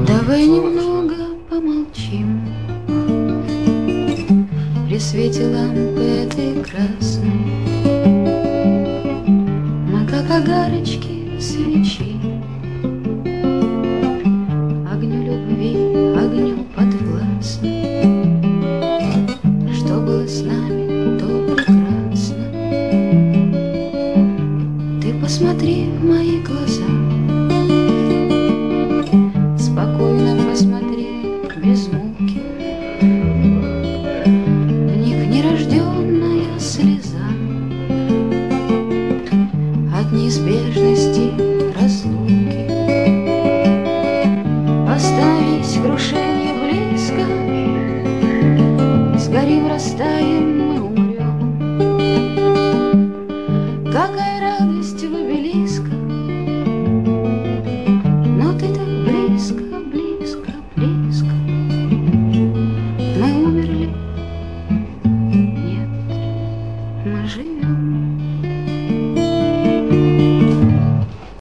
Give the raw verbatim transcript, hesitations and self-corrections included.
Давай немного помолчим при свете лампы этой красной. Мы как огарочки свечи, огню любви, огню подвластны. Что было с нами, то прекрасно. Ты посмотри в мои глаза, спокойно посмотри, без муки. В них нерожденная слеза от неизбежности разлуки. Остановись, крушение близко, сгорим, растаем